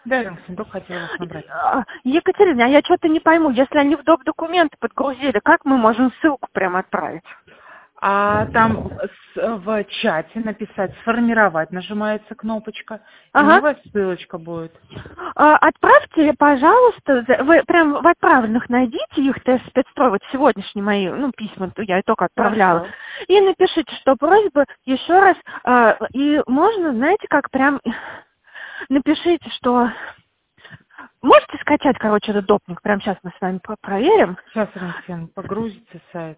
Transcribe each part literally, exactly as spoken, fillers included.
Да, Рингсон, только хотела вас набрать. А, Екатерина, а я что-то не пойму, если они в доп. Документы подгрузили, как мы можем ссылку прямо отправить? А там с- в чате написать «Сформировать» нажимается кнопочка, и Ага. новая ссылочка будет. А, Отправьте, пожалуйста, за- вы прям в отправленных найдите их, тест спецстрой, вот сегодняшние мои, ну, письма, то я и только отправляла. Хорошо. И напишите, что просьба еще раз, а, и можно, знаете, как прям напишите, что можете скачать, короче, этот допник, прямо сейчас мы с вами про- проверим. Сейчас, Рингсон, погрузится сайт.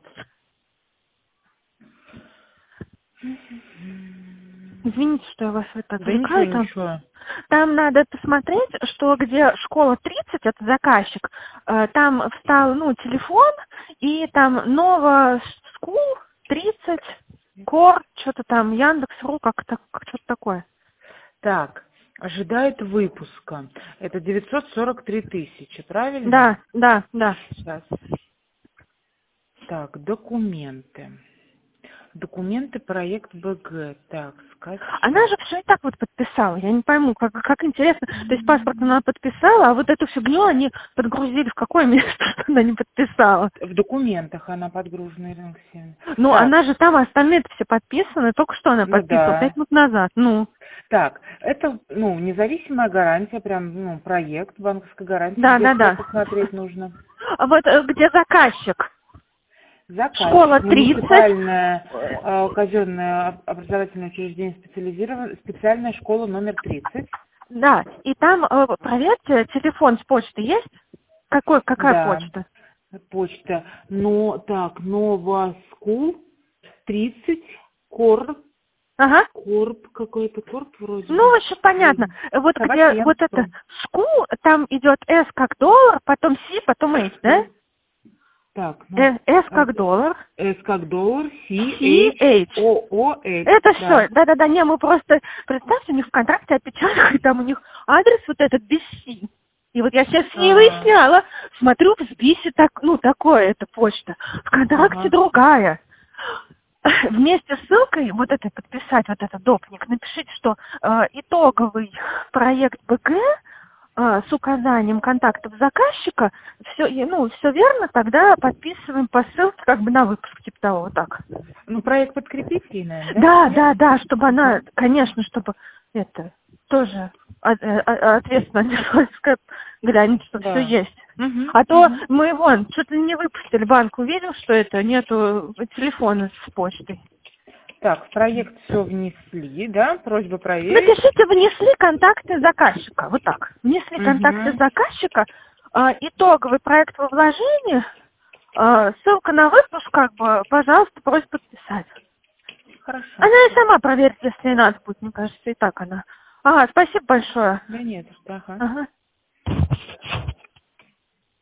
Извините, что я вас вот так Да ничего, увлекаю там. ничего. Там надо посмотреть, что где школа тридцать, это заказчик, э, там встал, ну, телефон, и там Nova School тридцать, Core, что-то там, Яндекс.ру, как-то, что-то такое. Так, ожидает выпуска. Это девятьсот сорок три тысячи, правильно? Да, да, да. Сейчас. Так, документы. Документы, проект БГ. Так, Она скачать. же все и так вот подписала. Я не пойму, как, как интересно. То есть паспорт она подписала, а вот эту фигню они подгрузили в какое место, что она не подписала. В документах она подгружена, Ирина Ксения. Ну, Так, она же там, остальные-то все подписаны. Только что она ну подписывала, пять да. минут назад. Ну, Так, это, ну, независимая гарантия, прям, ну, проект, банковская гарантия. да, Где да, что да. посмотреть нужно? А вот э, где заказчик? Школа Заказчик, тридцать. муниципальное э, казенное об- образовательное учреждение специализированное, специальная школа номер тридцать. Да, и там, э, проверьте, телефон с почты есть? Какой, какая Да, почта? почта. Но, так, Новоскул тридцать, Корп, Ага. Корп, какой-то Корп вроде Ну, бы. вообще понятно. Вот где вот это Собачье school, там идет S как доллар, потом C, потом H, да? Так, ну, Э, S а, как доллар, S как доллар, C, C, H, H. O, O, H, Это да. все. Да-да-да, не, мы просто, представьте, у них в контракте опечаток, и там у них адрес вот этот без C. И вот я сейчас не А, выясняла, смотрю, в СБИСе так, ну, такое, это почта. В контракте ага. другая. Вместе с ссылкой вот это подписать, вот этот допник, напишите, что э, итоговый проект БГ э, с указанием контактов заказчика, все, ну, все верно, тогда подписываем по ссылке как бы на выпуск, типа того, вот так. Ну, проект подкрепить ей, наверное, да? Да, да, да, чтобы она, Ага. конечно, чтобы это тоже от- э, э, ответственно отнеслась, как глянуть, что все Да. есть. Угу, А то угу. мы вон, что-то не выпустили, банк увидел, что это нету телефона с почтой. Так, в проект все внесли, да? Просьба проверить. Напишите, внесли контакты заказчика, вот так. Внесли контакты Угу. заказчика, а, итоговый проект во вложении, а, ссылка на выпуск, как бы, пожалуйста, просьба подписать. Хорошо. Она и сама проверит, если и надо будет, мне кажется, и так она. Ага, спасибо большое. Да нет, ага. Ага.